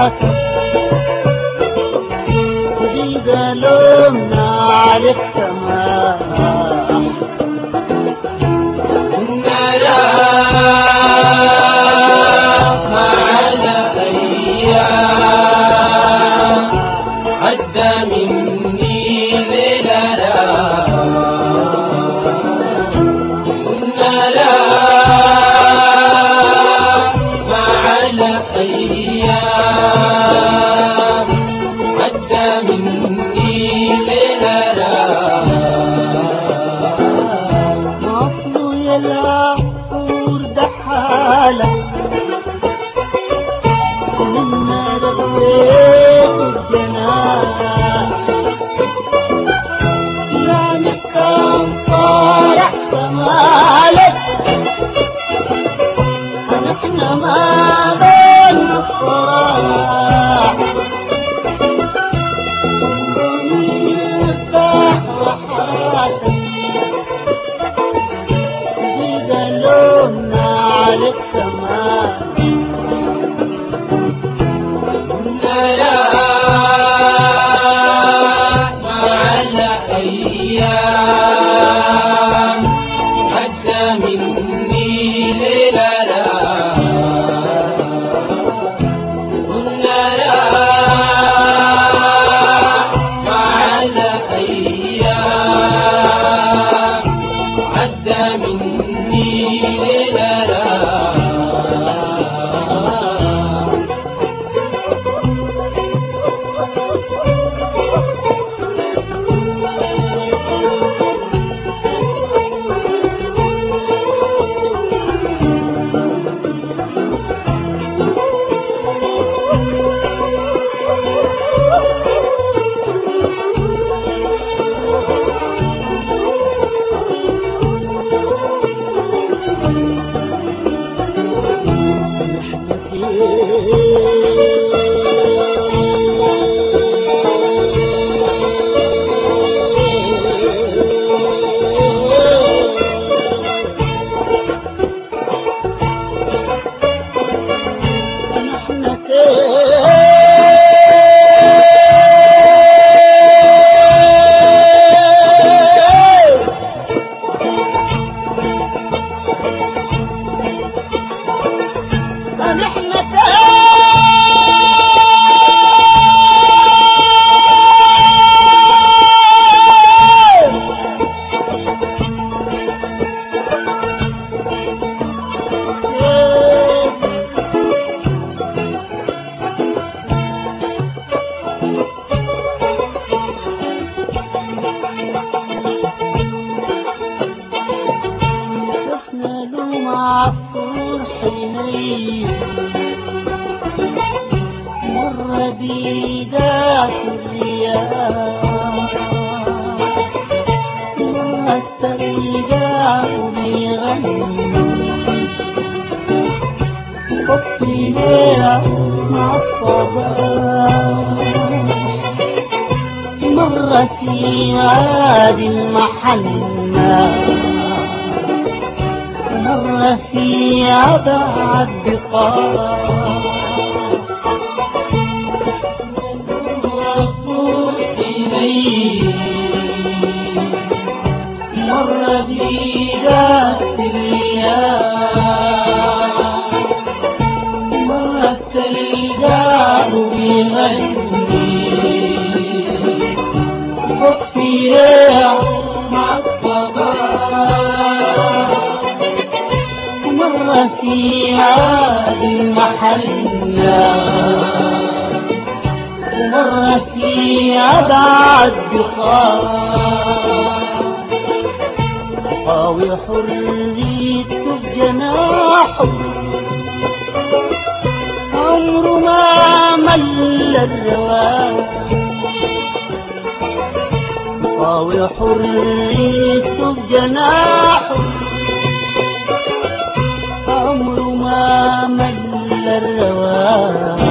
حياتك جديدة لومنا عليك سماح كنا لا مع الأيام عدى مني ليلة كنا لا مع الأيام عدى مني ليلة مصر يا العصفور ده حالك منا ربيت الجناح يعني كان فرح كمالك احنا ما بين الصراح ونرتاح وحاتك جديدة لومنا عليك كمان كنا لا مع الأيام عدى مني ليلة كنا لا مع الأيام عدى مني ليلة عصفور حنين مر بيدات الرياح مرت الرياح بيغني طفي ليلة مع الصباح مر في وادي المحنة مر في أبعد بقاع الرسول إليه مر في ذات الرياح مرت الرجال بغني وفي مع الصباح مر في هذه المحلة ومر في أبعد بقاع طاوي حريته بجناحه عمره ما مل الرواح طاوي حريته بجناحه عمره ما مل الرواح